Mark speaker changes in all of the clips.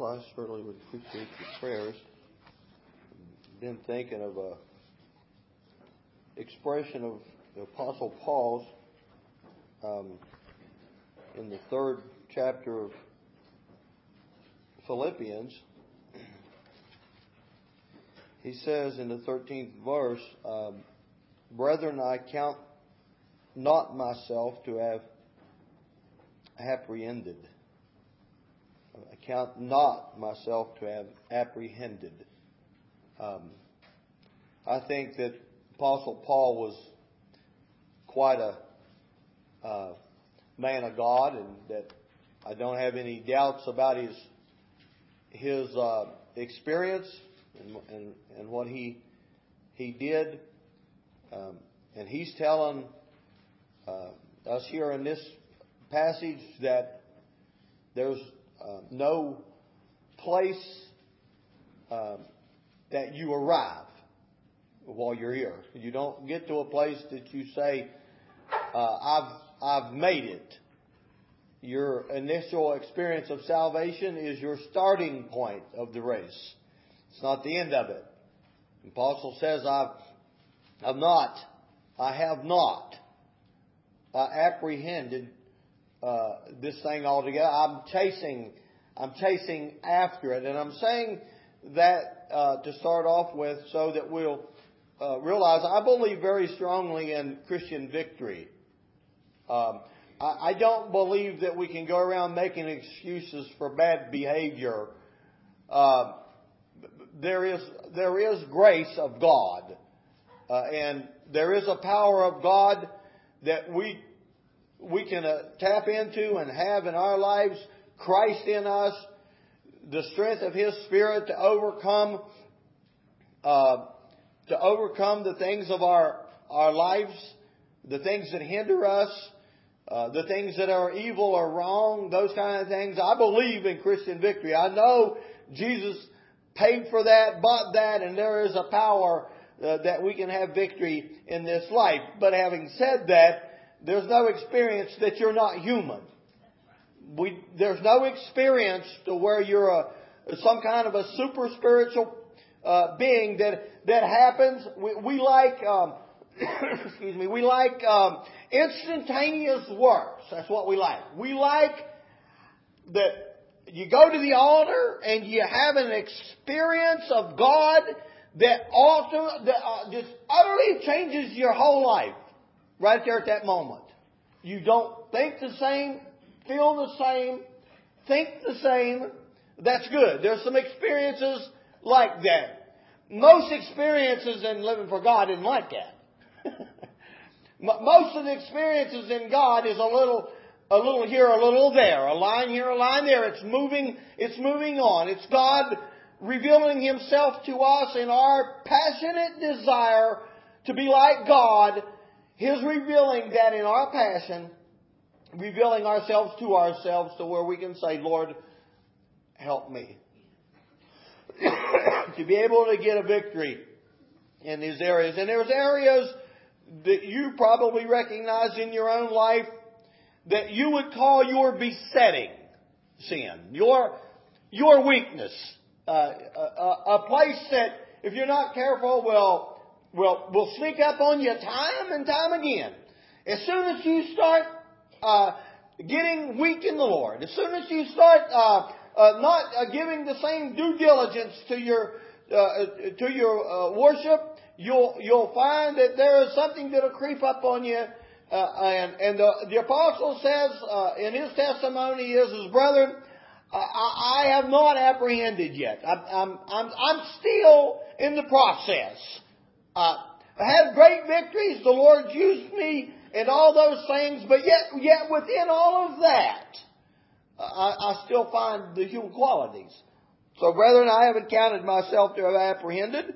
Speaker 1: Well, I certainly would appreciate your prayers. Been thinking of a expression of the Apostle Paul's in the 3rd chapter of Philippians. He says in the 13th verse, "Brethren, I count not myself to have apprehended." I count not myself to have apprehended. I think that Apostle Paul was quite a man of God, and that I don't have any doubts about his experience and what he did. And he's telling us here in this passage that there's no place that you arrive while you're here. You don't get to a place that you say, I've made it. Your initial experience of salvation is your starting point of the race. It's not the end of it. The Apostle says, I have not apprehended this thing altogether. I'm chasing after it. And I'm saying that to start off with so that we'll realize I believe very strongly in Christian victory. I don't believe that we can go around making excuses for bad behavior. There is grace of God, and there is a power of God that we can tap into and have in our lives. Christ in us, the strength of His Spirit to overcome the things of our lives, the things that hinder us, the things that are evil or wrong, those kind of things. I believe in Christian victory. I know Jesus paid for that, bought that, and there is a power that we can have victory in this life. But having said that, there's no experience that you're not human. There's no experience to where you're some kind of a super spiritual being that happens. We like we like instantaneous works. That's what we like. We like that you go to the altar and you have an experience of God that just utterly changes your whole life right there at that moment. You don't think the same, feel the same, think the same. That's good. There's some experiences like that. Most experiences in living for God isn't like that. Most of the experiences in God is a little here, a little there, a line here, a line there. It's moving on. It's God revealing Himself to us in our passionate desire to be like God. His revealing that in our passion, revealing ourselves to where we can say, Lord, help me. To be able to get a victory in these areas. And there's areas that you probably recognize in your own life that you would call your besetting sin, your weakness. A place that, if you're not careful, will sneak up on you time and time again. As soon as you start getting weak in the Lord, as soon as you start not giving the same due diligence to your worship, you'll find that there is something that'll creep up on you. And the apostle says in his testimony is, brethren, I have not apprehended yet. I'm still in the process. I had great victories. The Lord used me and all those things, but yet within all of that, I still find the human qualities. So, brethren, I haven't counted myself to have apprehended.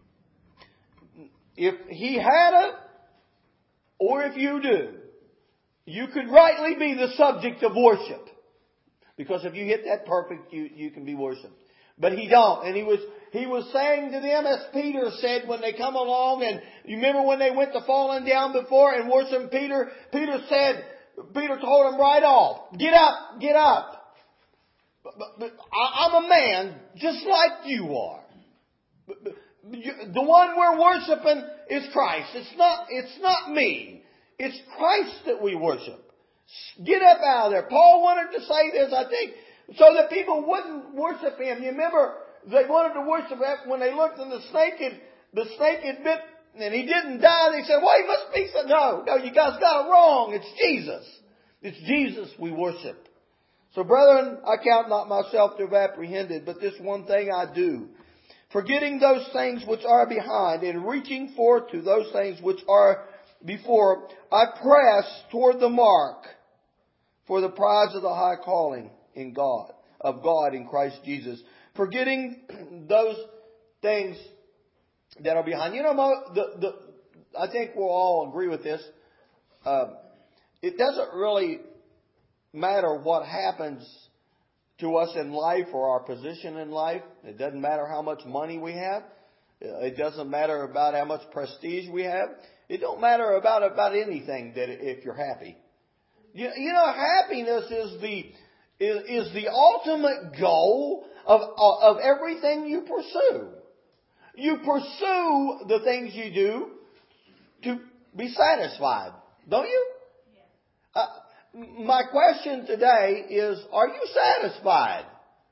Speaker 1: If he hadn't, or if you do, you could rightly be the subject of worship. Because if you hit that perfect, you can be worshipped. But he don't. And he was saying to them, as Peter said when they come along, and you remember when they went to falling down before and worshiping Peter told him right off, get up. But I'm a man just like you are. The one we're worshiping is Christ. It's not me. It's Christ that we worship. Get up out of there. Paul wanted to say this, I think, so that people wouldn't worship him. You remember, they wanted to worship him when they looked and the snake had bit, and he didn't die. They said, well, he must be so. No, you guys got it wrong. It's Jesus. It's Jesus we worship. So brethren, I count not myself to have apprehended, but this one thing I do, forgetting those things which are behind and reaching forth to those things which are before, I press toward the mark for the prize of the high calling of God in Christ Jesus. Forgetting those things that are behind. You know, I think we'll all agree with this. It doesn't really matter what happens to us in life or our position in life. It doesn't matter how much money we have. It doesn't matter about how much prestige we have. It don't matter about anything that if you're happy. You know, happiness is the ultimate goal of everything you pursue. You pursue the things you do to be satisfied, don't you? My question today is, are you satisfied?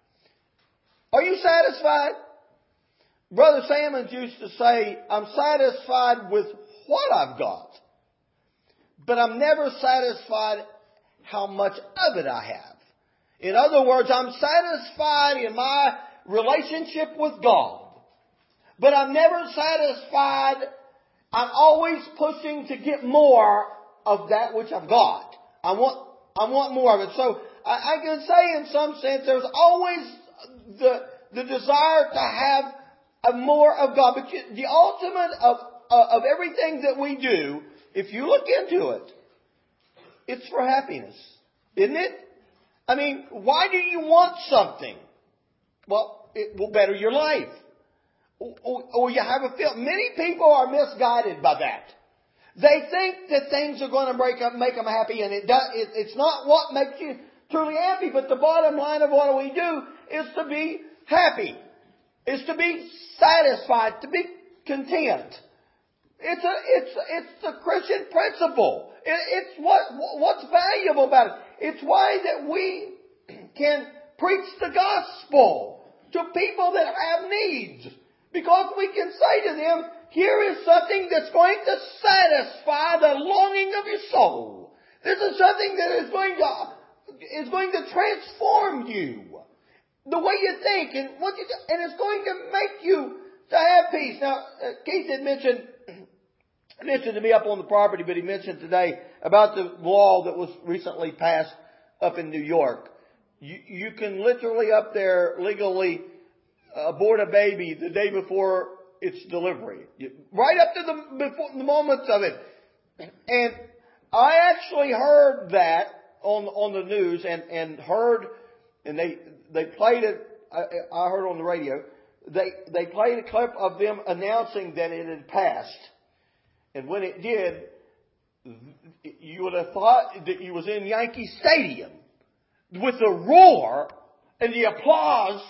Speaker 1: Are you satisfied? Brother Sammons used to say, I'm satisfied with what I've got, but I'm never satisfied how much of it I have. In other words, I'm satisfied in my relationship with God, but I'm never satisfied. I'm always pushing to get more of that which I've got. I want more of it. So I can say in some sense there's always the desire to have more of God. But the ultimate of everything that we do, if you look into it, it's for happiness, isn't it? I mean, why do you want something? Well, it will better your life. Or you have a feel. Many people are misguided by that. They think that things are going to make them happy, and it's not what makes you truly happy. But the bottom line of what we do is to be happy, is to be satisfied, to be content. It's the Christian principle. It's what's valuable about it. It's why that we can preach the gospel to people that have needs, because we can say to them, here is something that's going to satisfy the longing of your soul. This is something that is going to transform you, the way you think, and it's going to make you to have peace. Now, Keith had mentioned to me up on the property, but he mentioned today about the law that was recently passed up in New York. You can literally up there legally abort a baby the day before its delivery, right up to the moments of it. And I actually heard that on the news and heard, and they played it. I heard on the radio. They played a clip of them announcing that it had passed, and when it did, you would have thought that you was in Yankee Stadium with the roar and the applause,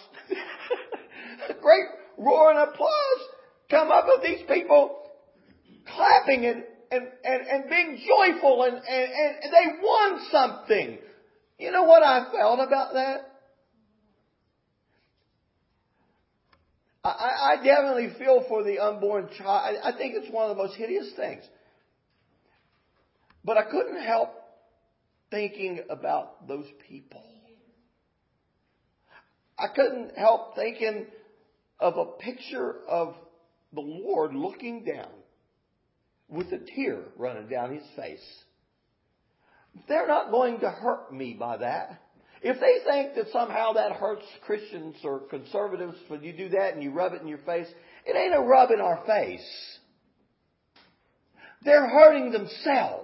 Speaker 1: great roar and applause. Come up with these people clapping and being joyful and they won something. You know what I felt about that? I definitely feel for the unborn child. I think it's one of the most hideous things. But I couldn't help thinking about those people. I couldn't help thinking of a picture of the Lord looking down with a tear running down his face. They're not going to hurt me by that. If they think that somehow that hurts Christians or conservatives when you do that and you rub it in your face, it ain't a rub in our face. They're hurting themselves.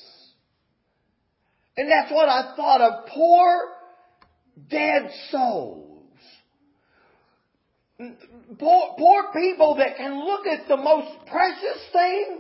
Speaker 1: And that's what I thought of. Poor dead souls. Poor people that can look at the most precious thing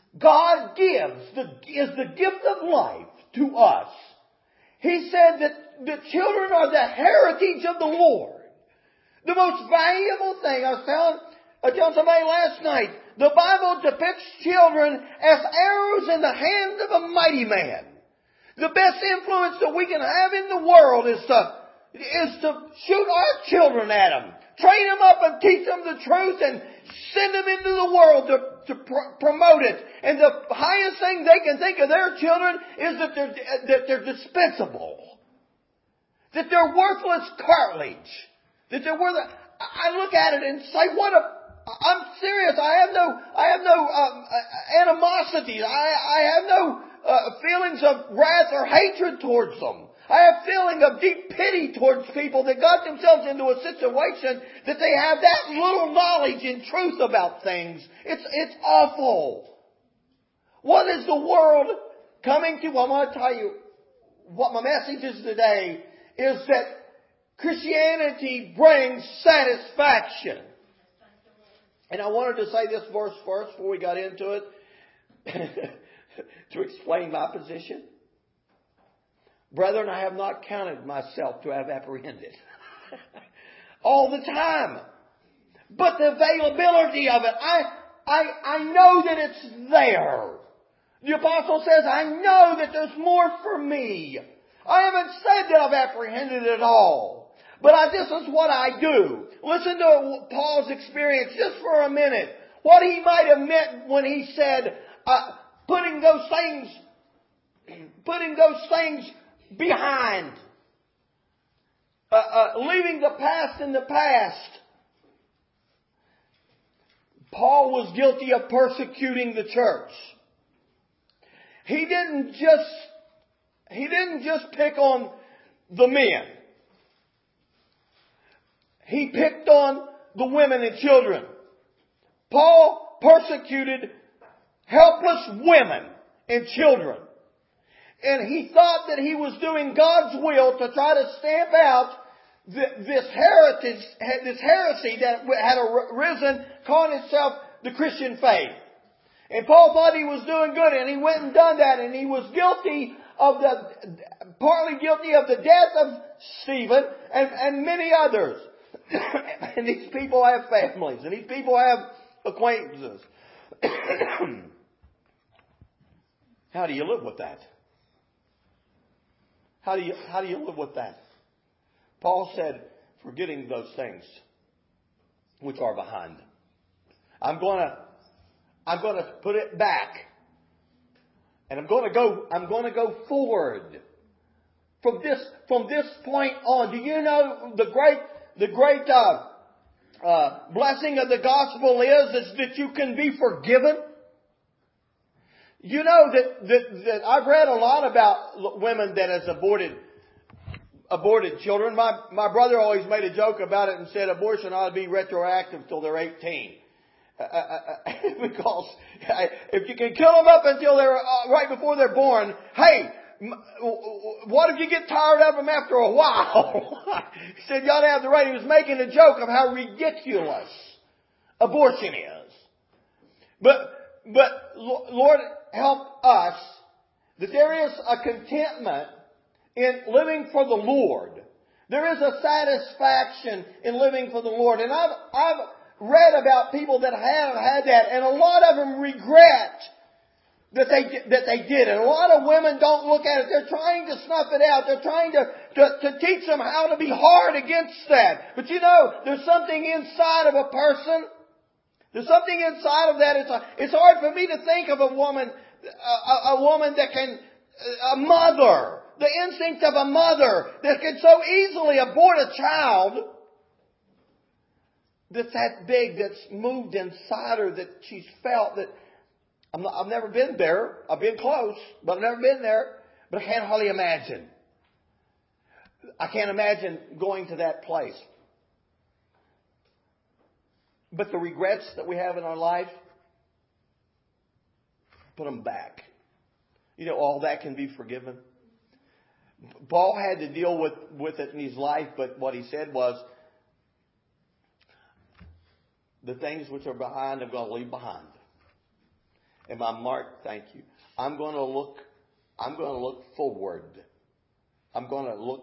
Speaker 1: God gives, is the gift of life to us. He said that the children are the heritage of the Lord. The most valuable thing. I was telling somebody last night, the Bible depicts children as arrows in the hand of a mighty man. The best influence that we can have in the world is to shoot our children at them. Train them up and teach them the truth and send them into the world to promote it. And the highest thing they can think of their children is that they're dispensable. That they're worthless cartilage. That they're worthless. I look at it and say, I'm serious. I have no animosity. I have no feelings of wrath or hatred towards them. I have feeling of deep pity towards people that got themselves into a situation that they have that little knowledge and truth about things. It's awful. What is the world coming to? Well, I'm going to tell you what my message is today is that Christianity brings satisfaction. And I wanted to say this verse first before we got into it to explain my position. Brethren, I have not counted myself to have apprehended. All the time. But the availability of it, I know that it's there. The apostle says, I know that there's more for me. I haven't said that I've apprehended it all. But this is what I do. Listen to Paul's experience just for a minute. What he might have meant when he said, putting those things behind. Leaving the past in the past. Paul was guilty of persecuting the church. He didn't just pick on the men. He picked on the women and children. Paul persecuted helpless women and children. And he thought that he was doing God's will to try to stamp out this heresy that had arisen, calling itself the Christian faith. And Paul thought he was doing good, and he went and done that, and he was partly guilty of the death of Stephen and many others. And these people have families, and these people have acquaintances. How do you live with that? How do you live with that? Paul said, forgetting those things which are behind. I'm going to put it back. And I'm going to go forward. From this point on, do you know the great blessing of the gospel is that you can be forgiven? You know that I've read a lot about women that has aborted children. My brother always made a joke about it and said abortion ought to be retroactive till they're 18. Because if you can kill them up until they're right before they're born, hey, what if you get tired of them after a while? He said you ought to have the right. He was making a joke of how ridiculous abortion is. But Lord, help us that there is a contentment in living for the Lord. There is a satisfaction in living for the Lord. And I've read about people that have had that, and a lot of them regret that they did it. A lot of women don't look at it. They're trying to snuff it out. They're trying to teach them how to be hard against that. But you know, there's something inside of a person. There's something inside of that. It's hard for me to think of a woman that can, a mother, the instinct of a mother that can so easily abort a child that's that big, that's moved inside her, that she's felt that, I've never been there. I've been close, but I've never been there. But I can't hardly imagine. I can't imagine going to that place. But the regrets that we have in our life, put them back. You know, all that can be forgiven. Paul had to deal with it in his life, but what he said was, the things which are behind, I'm going to leave behind. And my mark, thank you. I'm going to look forward. I'm going to look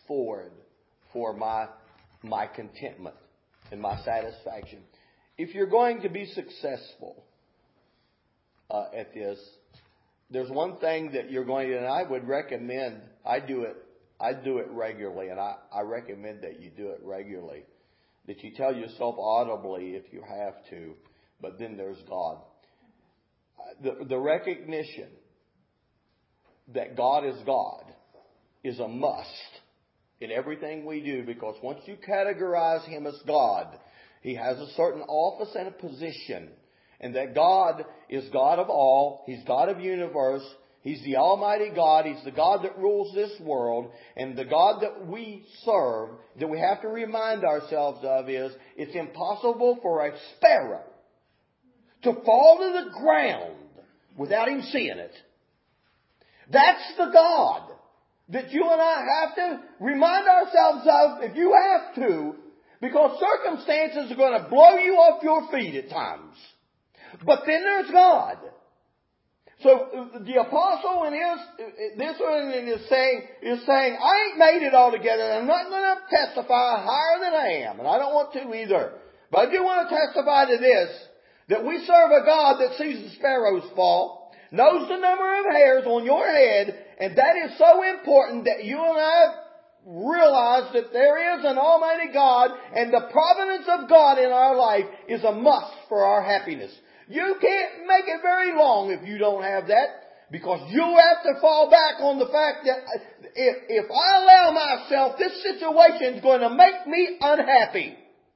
Speaker 1: forward for my contentment and my satisfaction. If you're going to be successful at this, there's one thing that you're going to, and I would recommend, I do it regularly, and I recommend that you do it regularly, that you tell yourself audibly if you have to, but then there's God. The recognition that God is a must in everything we do, because once you categorize Him as God, He has a certain office and a position, and that God is God of all. He's God of the universe. He's the Almighty God. He's the God that rules this world. And the God that we serve, that we have to remind ourselves of, is it's impossible for a sparrow to fall to the ground without Him seeing it. That's the God that you and I have to remind ourselves of, if you have to, because circumstances are going to blow you off your feet at times. But then there's God. So the apostle in this one is saying, I ain't made it all together. I'm not going to testify higher than I am, and I don't want to either. But I do want to testify to this, that we serve a God that sees the sparrows fall, knows the number of hairs on your head, and that is so important that you and I realize that there is an Almighty God, and the providence of God in our life is a must for our happiness. You can't make it very long if you don't have that, because you have to fall back on the fact that if I allow myself, this situation is going to make me unhappy.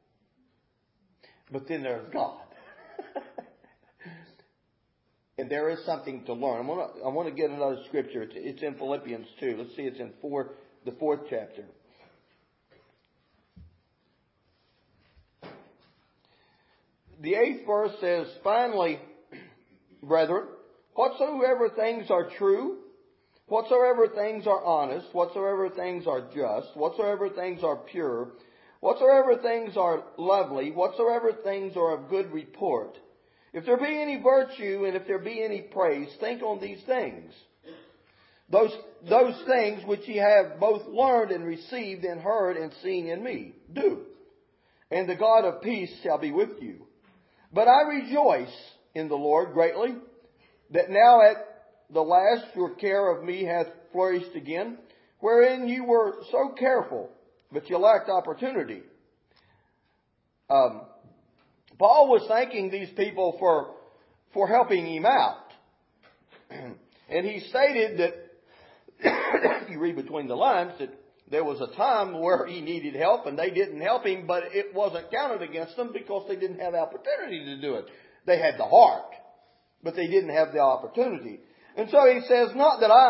Speaker 1: But then there's God. And there is something to learn. I want to get another scripture. It's in Philippians 2. Let's see, it's in the 4th chapter. The 8th verse says, finally, brethren, whatsoever things are true, whatsoever things are honest, whatsoever things are just, whatsoever things are pure, whatsoever things are lovely, whatsoever things are of good report, if there be any virtue and if there be any praise, think on these things. Those things which ye have both learned and received and heard and seen in me, do. And the God of peace shall be with you. But I rejoice in the Lord greatly, that now at the last your care of me hath flourished again, wherein you were so careful, but you lacked opportunity. Paul was thanking these people for helping him out. And he stated that, if you read between the lines, that there was a time where he needed help and they didn't help him, but it wasn't counted against them because they didn't have the opportunity to do it. They had the heart, but they didn't have the opportunity. And so he says, not that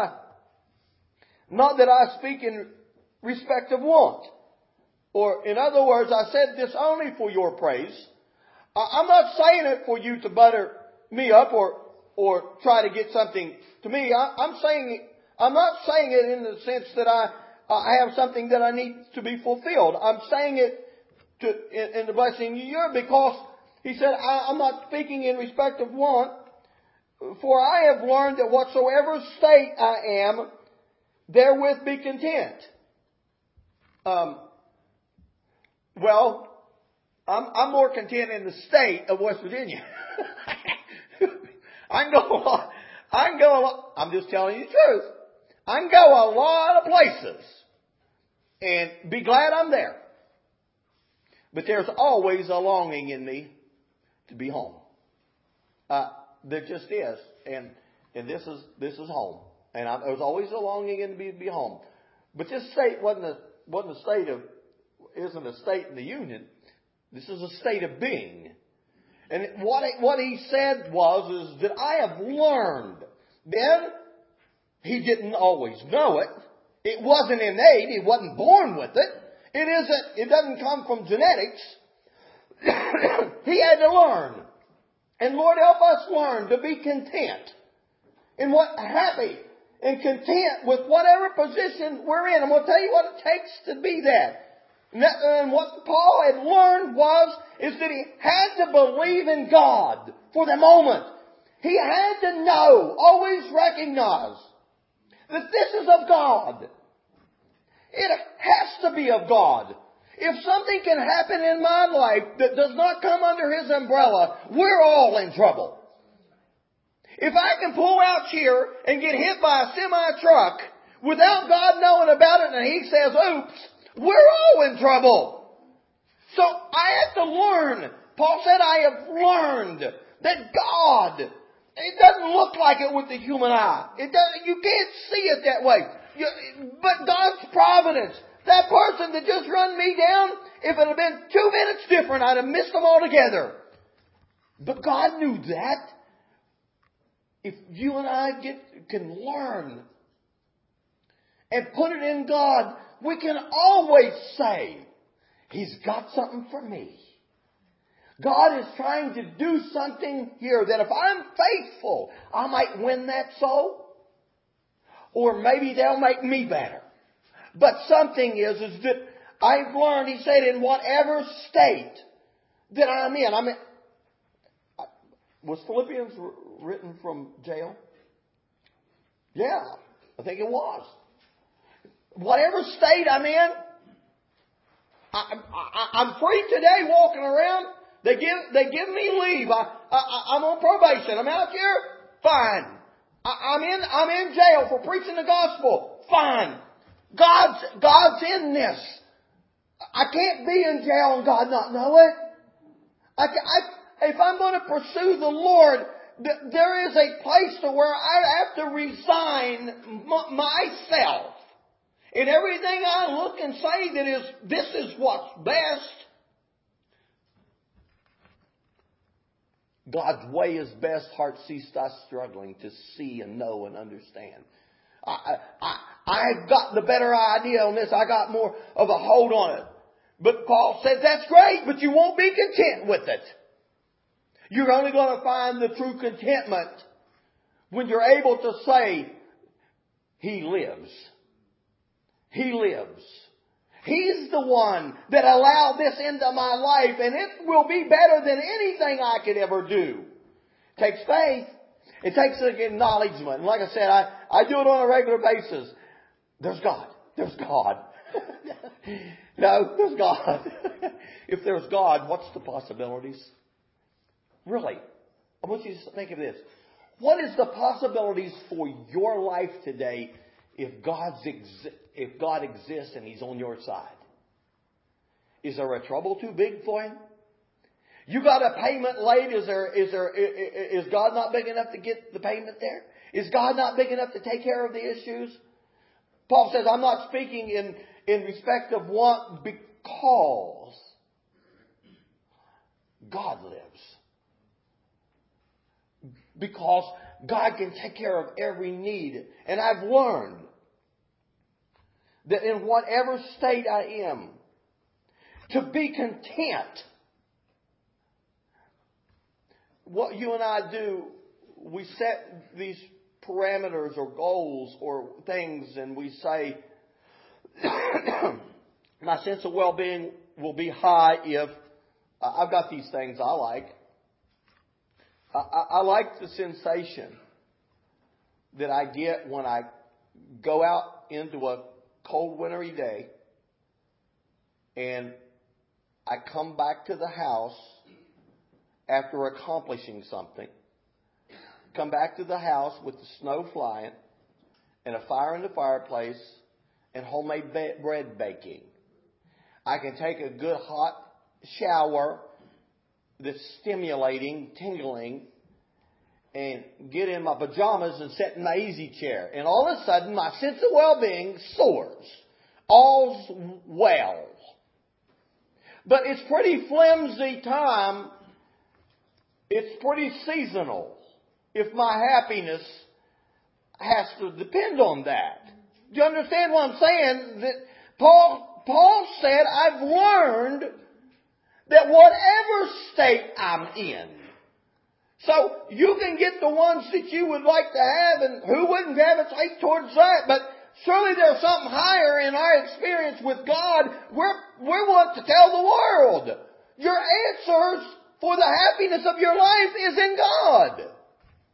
Speaker 1: I speak in respect of want. Or in other words, I said this only for your praise. I'm not saying it for you to butter me up or try to get something to me. I'm not saying it in the sense that I have something that I need to be fulfilled. I'm saying it in the blessing you, because he said, I'm not speaking in respect of want, for I have learned that whatsoever state I am, therewith be content. Well, I'm more content in the state of West Virginia. I'm just telling you the truth. I can go a lot of places and be glad I'm there. But there's always a longing in me to be home. There just is. And this is home. And there's always a longing in me to be home. But this state isn't a state in the union. This is a state of being. And what he said is that I have learned. Then, he didn't always know it. It wasn't innate. He wasn't born with it. It doesn't come from genetics. He had to learn. And Lord, help us learn to be content. Happy and content with whatever position we're in. I'm going to tell you what it takes to be that. And what Paul had learned is that he had to believe in God for the moment. He had to know, always recognize that this is of God. It has to be of God. If something can happen in my life that does not come under His umbrella, we're all in trouble. If I can pull out here and get hit by a semi-truck without God knowing about it and He says, oops, we're all in trouble. So I have to learn. Paul said, I have learned that God, it doesn't look like it with the human eye. You can't see it that way. But God's providence, that person that just run me down, if it had been 2 minutes different, I'd have missed them altogether. But God knew that. If you and I can learn and put it in God, we can always say, He's got something for me. God is trying to do something here that if I'm faithful, I might win that soul. Or maybe they'll make me better. But something is that I've learned, he said, in whatever state that I'm in. Was Philippians written from jail? Yeah, I think it was. Whatever state I'm in, I'm free today walking around. They give me leave. I'm on probation. I'm out here. Fine. I'm in jail for preaching the gospel. Fine. God's in this. I can't be in jail and God not know it. If I'm going to pursue the Lord, there is a place to where I have to resign myself. In everything I look and say this is what's best. God's way is best. Heart cease thy struggling to see and know and understand. I've got the better idea on this. I got more of a hold on it. But Paul said that's great, but you won't be content with it. You're only going to find the true contentment when you're able to say, He lives. He lives. He's the one that allowed this into my life, and it will be better than anything I could ever do. It takes faith. It takes an acknowledgement. And like I said, I do it on a regular basis. There's God. There's God. No, there's God. If there's God, what's the possibilities? Really, I want you to think of this. What is the possibilities for your life today if God exists and He's on your side? Is there a trouble too big for Him? You got a payment late. Is God not big enough to get the payment there? Is God not big enough to take care of the issues? Paul says, I'm not speaking in respect of want because God lives. Because God can take care of every need. And I've learned that in whatever state I am, to be content. What you and I do, we set these parameters or goals or things and we say, my sense of well-being will be high if I've got these things I like. I like the sensation that I get when I go out into a cold wintry day and I come back to the house after accomplishing something. Come back to the house with the snow flying and a fire in the fireplace and homemade bread baking. I can take a good hot shower that's stimulating, tingling, and get in my pajamas and sit in my easy chair. And all of a sudden, my sense of well-being soars. All's well. But it's pretty flimsy time. It's pretty seasonal. If my happiness has to depend on that. Do you understand what I'm saying? That Paul said, I've learned that whatever state I'm in. So you can get the ones that you would like to have, and who wouldn't gravitate towards that? But surely there's something higher in our experience with God. We want to tell the world, your answers for the happiness of your life is in God.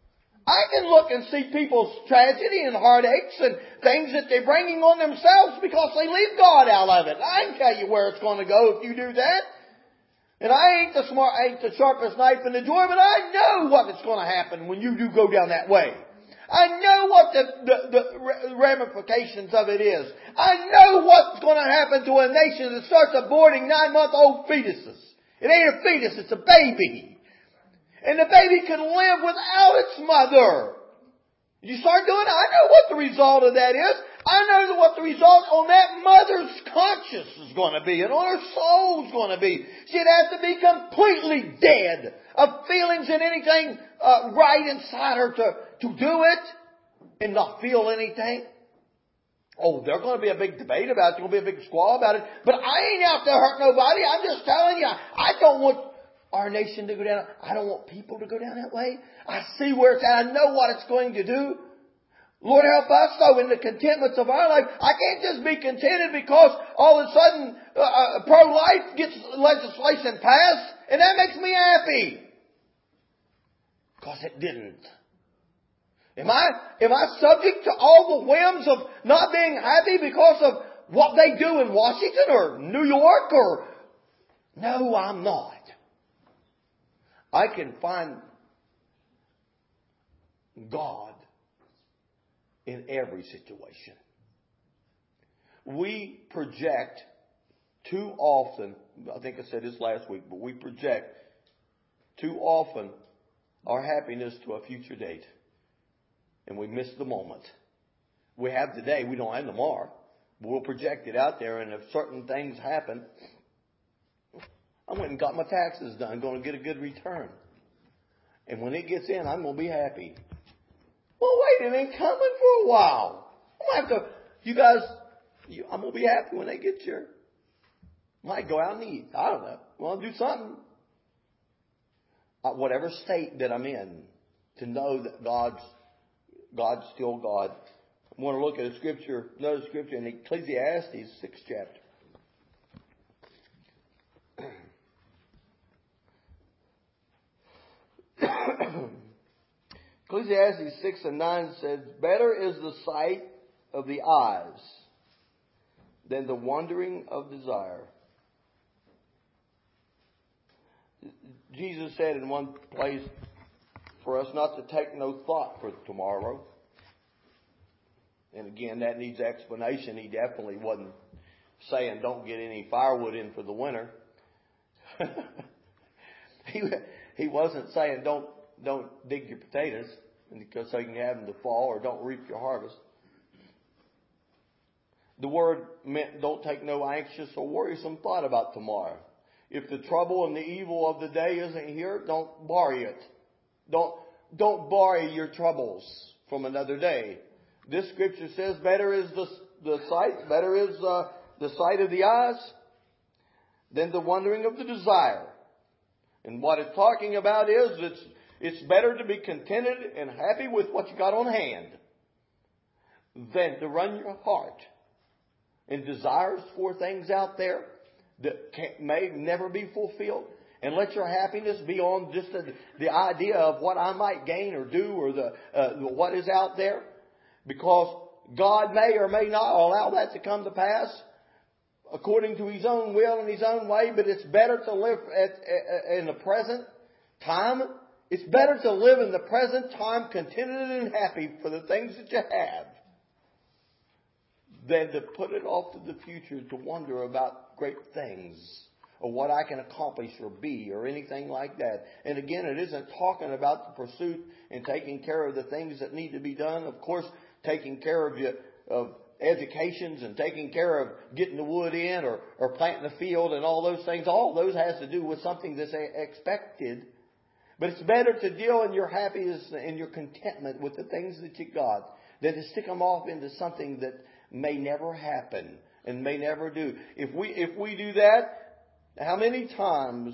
Speaker 1: I can look and see people's tragedy and heartaches and things that they're bringing on themselves because they leave God out of it. I can tell you where it's going to go if you do that. And I ain't the sharpest knife in the drawer, but I know what is going to happen when you do go down that way. I know what the ramifications of it is. I know what's going to happen to a nation that starts aborting 9-month-old fetuses. It ain't a fetus, it's a baby. And the baby can live without its mother. You start doing it, I know what the result of that is. I know what the result on that mother's conscience is going to be and on her soul is going to be. She'd have to be completely dead of feelings and anything right inside her to do it and not feel anything. Oh, there's going to be a big debate about it. There's going to be a big squall about it. But I ain't out to hurt nobody. I'm just telling you, I don't want our nation to go down. I don't want people to go down that way. I see where it's at. I know what it's going to do. Lord help us, though, in the contentments of our life. I can't just be contented because all of a sudden pro-life gets legislation passed and that makes me happy. Because it didn't. Am I subject to all the whims of not being happy because of what they do in Washington or New York or... No, I'm not. I can find God in every situation. We project too often, I think I said this last week, but we project too often our happiness to a future date. And we miss the moment. We have today, we don't have tomorrow. But we'll project it out there, and if certain things happen, I went and got my taxes done, going to get a good return. And when it gets in, I'm going to be happy. Well, wait, it ain't coming for a while. I'm going to have to, I'm going to be happy when they get here. Might go out and eat. I don't know. Well, do something. Whatever state that I'm in, to know that God's still God. I want to look at another scripture in Ecclesiastes 6th chapter. Ecclesiastes 6:9 says, "Better is the sight of the eyes than the wandering of desire." Jesus said in one place for us not to take no thought for tomorrow. And again, that needs explanation. He definitely wasn't saying don't get any firewood in for the winter. He wasn't saying don't dig your potatoes because so you can have them to fall, or don't reap your harvest. The word meant don't take no anxious or worrisome thought about tomorrow. If the trouble and the evil of the day isn't here, don't borrow it. Don't borrow your troubles from another day. This scripture says better is the sight of the eyes than the wandering of the desire. And what it's talking about is it's better to be contented and happy with what you got on hand than to run your heart in desires for things out there that may never be fulfilled. And let your happiness be on just the idea of what I might gain or do, or what is out there. Because God may or may not allow that to come to pass according to His own will and His own way. But it's better to live in the present time. It's better to live in the present time contented and happy for the things that you have than to put it off to the future to wonder about great things or what I can accomplish or be or anything like that. And again, it isn't talking about the pursuit and taking care of the things that need to be done. Of course, taking care of educations and taking care of getting the wood in or planting the field and all those things. All those has to do with something that's expected. But it's better to deal in your happiness and your contentment with the things that you got than to stick them off into something that may never happen and may never do. If we do that, how many times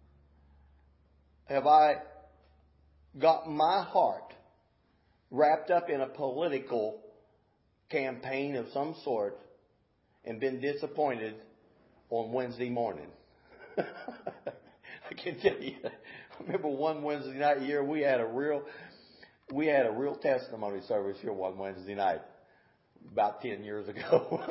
Speaker 1: have I got my heart wrapped up in a political campaign of some sort and been disappointed on Wednesday morning? I can tell you, I remember one Wednesday night year we had a real We had a real testimony service here one Wednesday night, about 10 years ago.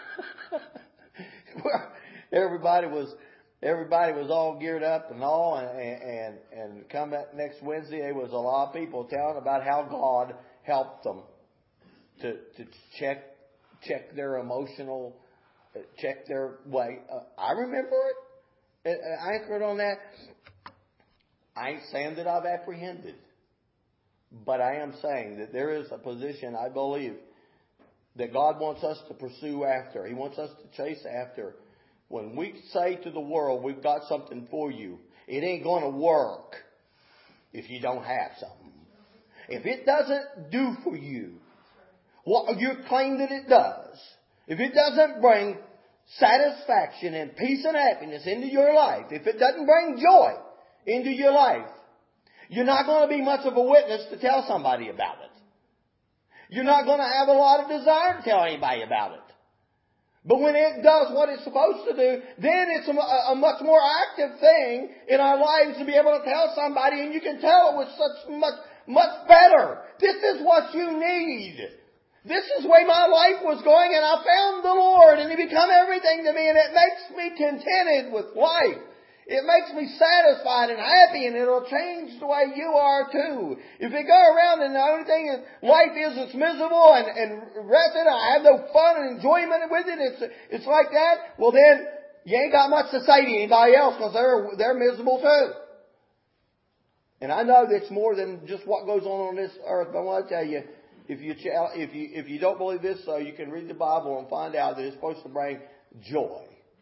Speaker 1: everybody was all geared up and all, and come that next Wednesday, there was a lot of people telling about how God helped them to check their emotional, check their way. I remember it. I anchored on that. I ain't saying that I've apprehended, but I am saying that there is a position, I believe, that God wants us to pursue after. He wants us to chase after. When we say to the world, we've got something for you, it ain't going to work if you don't have something. If it doesn't do for you what you claim that it does, if it doesn't bring satisfaction and peace and happiness into your life, if it doesn't bring joy into your life, you're not going to be much of a witness to tell somebody about it. You're not going to have a lot of desire to tell anybody about it. But when it does what it's supposed to do, then it's a much more active thing in our lives to be able to tell somebody, and you can tell it with such much better. This is what you need. This is the way my life was going, and I found the Lord, and He become everything to me, and it makes me contented with life. It makes me satisfied and happy, and it'll change the way you are too. If you go around and the only thing is life is it's miserable and wretched, I have no fun and enjoyment with it, it's like that, well then you ain't got much to say to anybody else because they're miserable too. And I know that's more than just what goes on this earth, but I want to tell you, if you don't believe this, so you can read the Bible and find out that it's supposed to bring joy.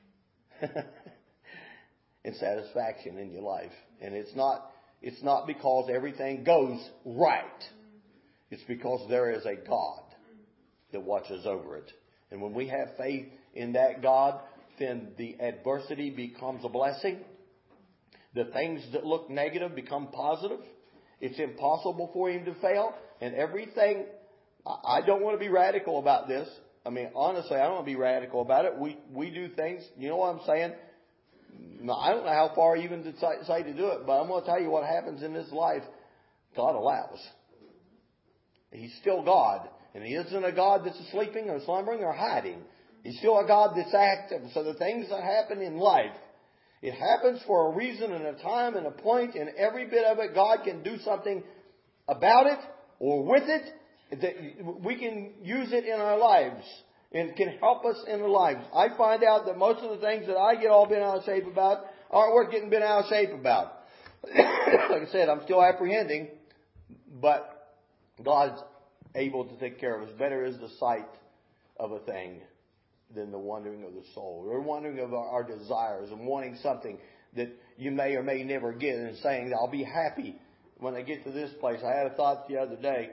Speaker 1: And satisfaction in your life. And it's not because everything goes right. It's because there is a God that watches over it. And when we have faith in that God, then the adversity becomes a blessing. The things that look negative become positive. It's impossible for Him to fail. And everything, I don't want to be radical about this. I mean, honestly, I don't want to be radical about it. We do things, you know what I'm saying? No, I don't know how far even to say to do it, but I'm going to tell you what happens in this life. God allows. He's still God. And He isn't a God that's sleeping or slumbering or hiding. He's still a God that's active. So the things that happen in life, it happens for a reason and a time and a point, and every bit of it, God can do something about it or with it, that we can use it in our lives. And can help us in our lives. I find out that most of the things that I get all bent out of shape about aren't worth getting bent out of shape about. Like I said, I'm still apprehending, but God's able to take care of us. Better is the sight of a thing than the wondering of the soul. We're wondering of our desires and wanting something that you may or may never get and saying, I'll be happy when I get to this place. I had a thought the other day.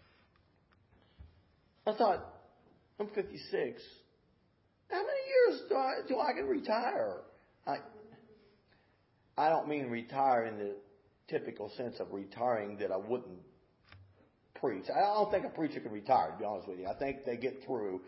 Speaker 1: I thought, I'm 56. How many years do I can retire? I don't mean retire in the typical sense of retiring that I wouldn't preach. I don't think a preacher can retire, to be honest with you. I think they get through.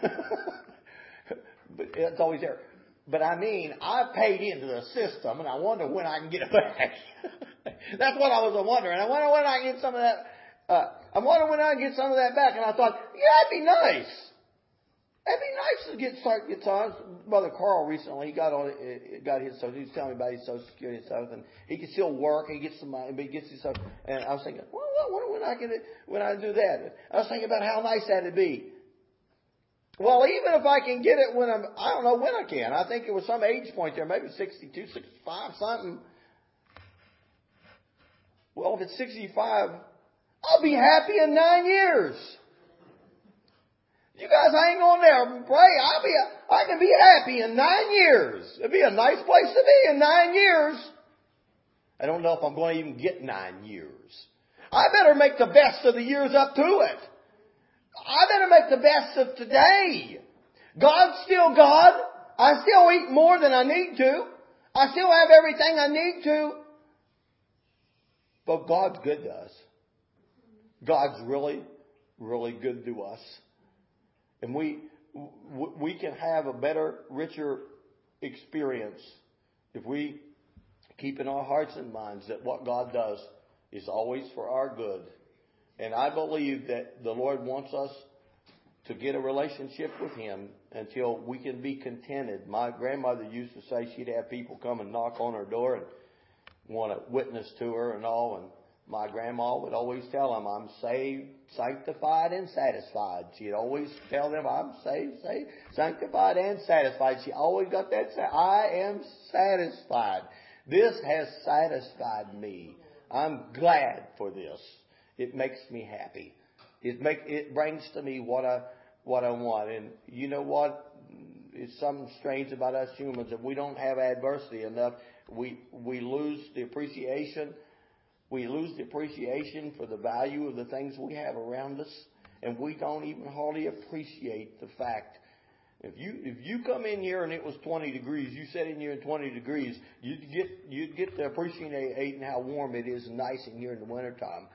Speaker 1: But it's always there. But I mean, I've paid into the system, and I wonder when I can get it back. That's what I was wondering. I wonder when I can get some of that. I wonder when I can get some of that back. And I thought, yeah, that'd be nice. It'd be nice to start guitars. Brother Carl recently, he got his social. He was telling me about his Social Security and stuff, and he can still work. He gets some money, but he gets his stuff. And I was thinking, well, I wonder when I do that. I was thinking about how nice that'd be. Well, even if I can get it I don't know when I can. I think it was some age point there, maybe 62, 65, something. Well, if it's 65, I'll be happy in 9 years. You guys hang on there and pray. I can be happy in 9 years. It'd be a nice place to be in 9 years. I don't know if I'm going to even get 9 years. I better make the best of the years up to it. I better make the best of today. God's still God. I still eat more than I need to. I still have everything I need to. But God's good to us. God's really, really good to us. And we can have a better, richer experience if we keep in our hearts and minds that what God does is always for our good. And I believe that the Lord wants us to get a relationship with Him until we can be contented. My grandmother used to say she'd have people come and knock on her door and want to witness to her and all. And my grandma would always tell them, I'm saved, sanctified, and satisfied. She'd always tell them, I'm saved, sanctified, and satisfied. She always got that, I am satisfied. This has satisfied me. I'm glad for this. It makes me happy. It brings to me what I want. And you know what? It's something strange about us humans. If we don't have adversity enough, we lose the appreciation. We lose the appreciation for the value of the things we have around us. And we don't even hardly appreciate the fact. If you come in here and it was 20 degrees, you sat in here in 20 degrees, you'd get to appreciating how warm it is and nice in here in the wintertime.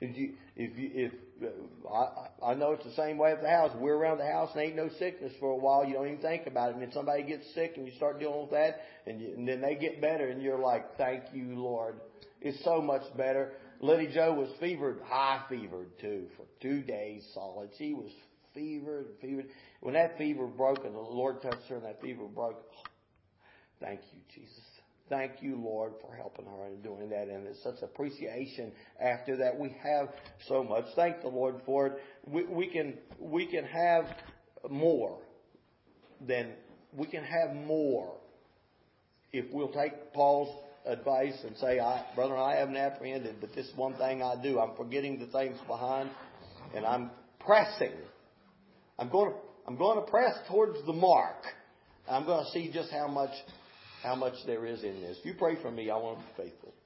Speaker 1: I know it's the same way at the house. We're around the house and ain't no sickness for a while. You don't even think about it. And then somebody gets sick and you start dealing with that, and then they get better, and you're like, "Thank you, Lord." It's so much better. Liddy Joe was high fevered too, for 2 days solid. She was fevered. When that fever broke and the Lord touched her and that fever broke, thank you, Jesus. Thank you, Lord, for helping her and doing that. And it's such appreciation after that. We have so much. Thank the Lord for it. We can have more if we'll take Paul's advice and say, brother, I haven't apprehended, but this one thing I do. I'm forgetting the things behind, and I'm pressing. I'm going to press towards the mark. I'm going to see just how much there is in this. If you pray for me, I want to be faithful.